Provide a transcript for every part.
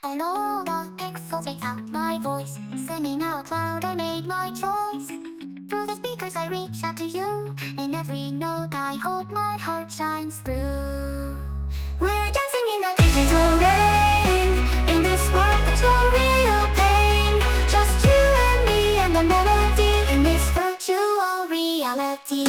And all the pixels make out my voice. Singing out loud, I made my choice. Through the speakers I reach out to you. In every note I hope my heart shines through. We're dancing in the digital rain. In this world there's no real pain. Just you and me and the melody. In this virtual reality.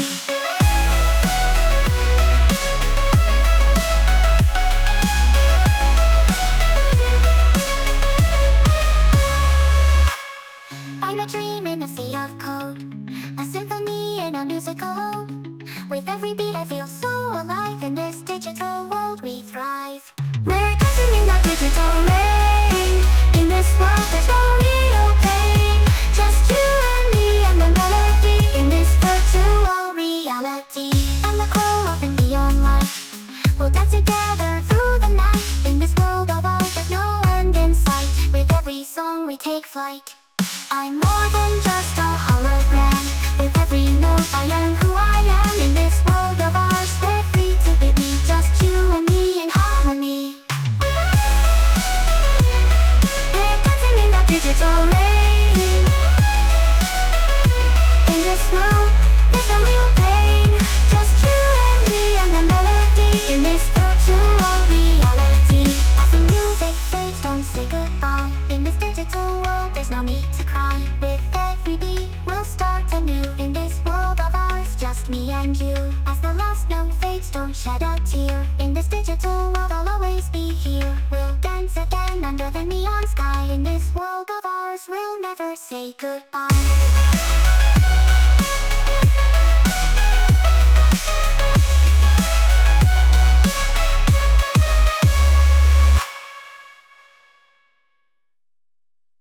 I'm a dream in a sea of code, a symphony in a musical. With every beat I feel so alive. In this digital world we thrive. We're dancing in the digital rain. In this world there's no real pain. Just you and me and the melody. In this virtual reality. And the glow of the neon light. We'll dance together through the night. In this world of ours there's no end in sight. With every song we take flight. I'm more than just a hologram. With every note I learn who I am. In this world of ours we're free to be me. Just you and me in harmony. We're dancing in the digital rain. In this world there's no real pain. Just you and me and the melody. In this virtual reality. As the music fades, don't say goodbye. In this digital world there's no need to cry. With every beat we'll start anew. In this world of ours, just me and you. As the last note fades, don't shed a tear. In this digital world I'll always be here. We'll dance again under the neon sky. In this world of ours we'll never say goodbye.